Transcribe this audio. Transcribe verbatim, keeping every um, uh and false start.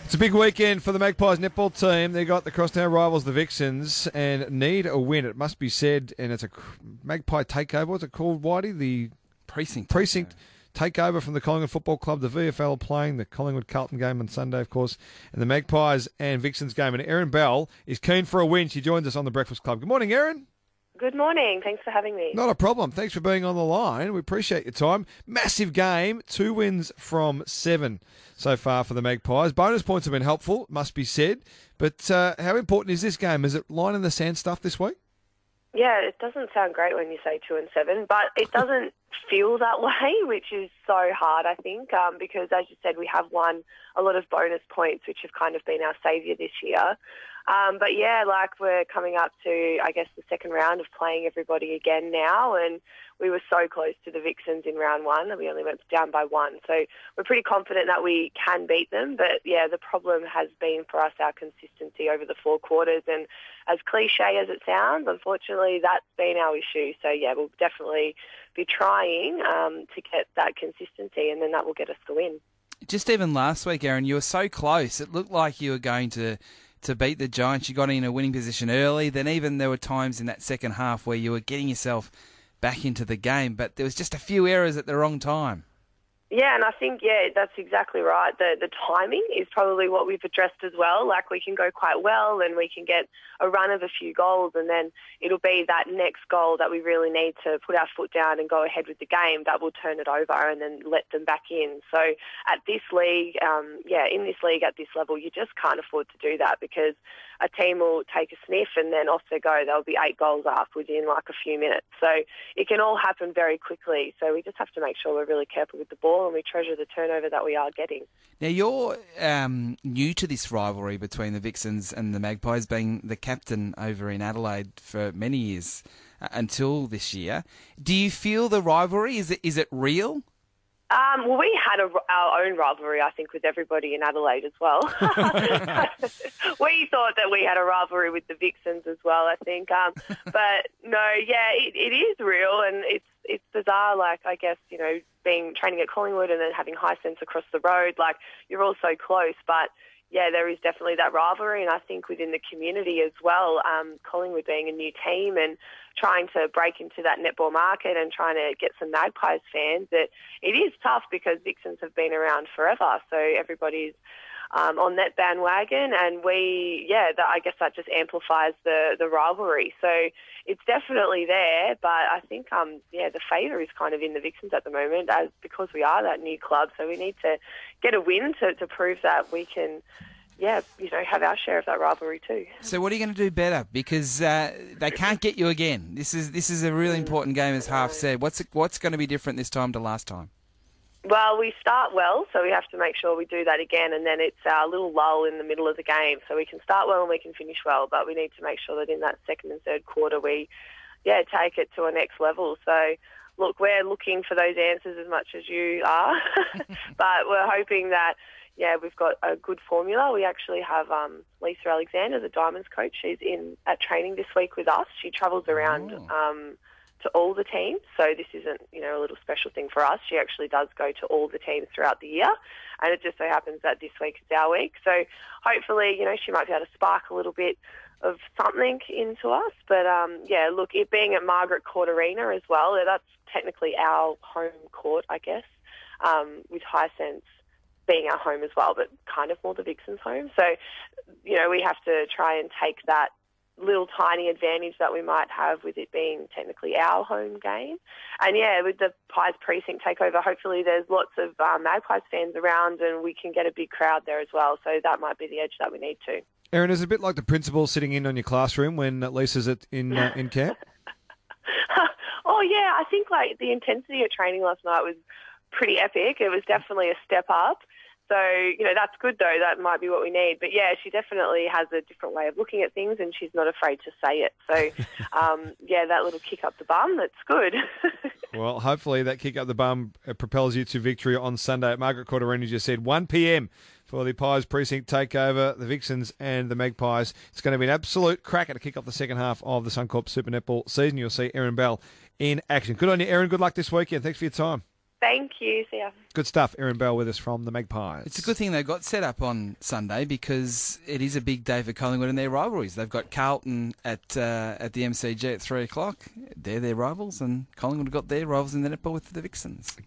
It's a big weekend for the Magpies netball team. They got the crosstown rivals, the Vixens, and need a win. It must be said, and it's a Magpie takeover. What's it called, Whitey? The Precinct. Precinct takeover from the Collingwood Football Club. The V F L playing the Collingwood-Carlton game on Sunday, of course, and the Magpies and Vixens game. And Erin Bell is keen for a win. She joins us on the Breakfast Club. Good morning, Erin. Good morning. Thanks for having me. Not a problem. Thanks for being on the line. We appreciate your time. Massive game. Two wins from seven so far for the Magpies. Bonus points have been helpful, must be said. But uh, how important is this game? Is it line in the sand stuff this week? Yeah, it doesn't sound great when you say two and seven, but it doesn't feel that way, which is so hard, I think, um, because as you said, we have won a lot of bonus points, which have kind of been our saviour this year. Um, but yeah, like we're coming up to, I guess, the second round of playing everybody again now, and we were so close to the Vixens in round one that we only went down by one. So we're pretty confident that we can beat them. But yeah, the problem has been for us our consistency over the four quarters, and as cliche as it sounds, unfortunately, that's been our issue. So yeah, we'll definitely be trying um, to get that consistency, and then that will get us the win. Just even last week, Erin, you were so close. It looked like you were going to to beat the Giants. You got in a winning position early. Then even there were times in that second half where you were getting yourself back into the game, but there was just a few errors at the wrong time. Yeah, and I think, yeah, that's exactly right. The the timing is probably what we've addressed as well. Like, we can go quite well and we can get a run of a few goals, and then it'll be that next goal that we really need to put our foot down and go ahead with the game that will turn it over and then let them back in. So at this league, um, yeah, in this league at this level, you just can't afford to do that, because a team will take a sniff and then off they go. There'll be eight goals up within like a few minutes. So it can all happen very quickly. So we just have to make sure we're really careful with the ball and we treasure the turnover that we are getting. Now, you're um, new to this rivalry between the Vixens and the Magpies, being the captain over in Adelaide for many years uh, until this year. Do you feel the rivalry? Is it is it real? Um, well, we had a, our own rivalry, I think, with everybody in Adelaide as well. We thought that we had a rivalry with the Vixens as well, I think. Um, but no, yeah, it, it is real, and it's it's bizarre. Like, I guess, you know, being training at Collingwood and then having Hisense across the road, like, you're all so close, but yeah, there is definitely that rivalry, and I think within the community as well, um, Collingwood being a new team and trying to break into that netball market and trying to get some Magpies fans, that it is tough because Vixens have been around forever, so everybody's um, on that bandwagon, and we, yeah, that, I guess that just amplifies the, the rivalry. So it's definitely there, but I think, um, yeah, the favour is kind of in the Vixens at the moment, as because we are that new club, so we need to get a win to, to prove that we can, yeah, you know, have our share of that rivalry too. So what are you going to do better? Because uh, they can't get you again. This is this is a really important game, as Half said. What's what's going to be different this time to last time? Well, we start well, so we have to make sure we do that again, and then it's our little lull in the middle of the game. So we can start well and we can finish well, but we need to make sure that in that second and third quarter we, yeah, take it to a next level. So, look, we're looking for those answers as much as you are, but we're hoping that, yeah, we've got a good formula. We actually have um, Lisa Alexander, the Diamonds coach. She's in at training this week with us. She travels around Oh. um, to all the teams, so this isn't, you know, a little special thing for us. She actually does go to all the teams throughout the year, and it just so happens that this week is our week. So hopefully, you know, she might be able to spark a little bit of something into us. But um, yeah, look, it being at Margaret Court Arena as well, that's technically our home court, I guess, um, with Hisense being our home as well, but kind of more the Vixens' home. So, you know, we have to try and take that little tiny advantage that we might have with it being technically our home game. And yeah, with the Pies Precinct takeover, hopefully there's lots of um, Magpies fans around and we can get a big crowd there as well. So that might be the edge that we need to. Erin, is it a bit like the principal sitting in on your classroom when Lisa's at, in uh, in camp? Oh yeah, I think like the intensity of training last night was pretty epic. It was definitely a step up. So, you know, that's good though. That might be what we need. But yeah, she definitely has a different way of looking at things and she's not afraid to say it. So, um, yeah, that little kick up the bum, that's good. Well, hopefully that kick up the bum uh, propels you to victory on Sunday at Margaret Court Arena, as you said, one p.m. for the Pies Precinct takeover, the Vixens and the Magpies. It's going to be an absolute cracker to kick off the second half of the Suncorp Super Netball season. You'll see Erin Bell in action. Good on you, Erin. Good luck this weekend. Thanks for your time. Thank you. See ya. Good stuff. Erin Bell with us from the Magpies. It's a good thing they got set up on Sunday because it is a big day for Collingwood and their rivalries. They've got Carlton at uh, at the M C G at three o'clock. They're their rivals, and Collingwood have got their rivals in the netball with the Vixens.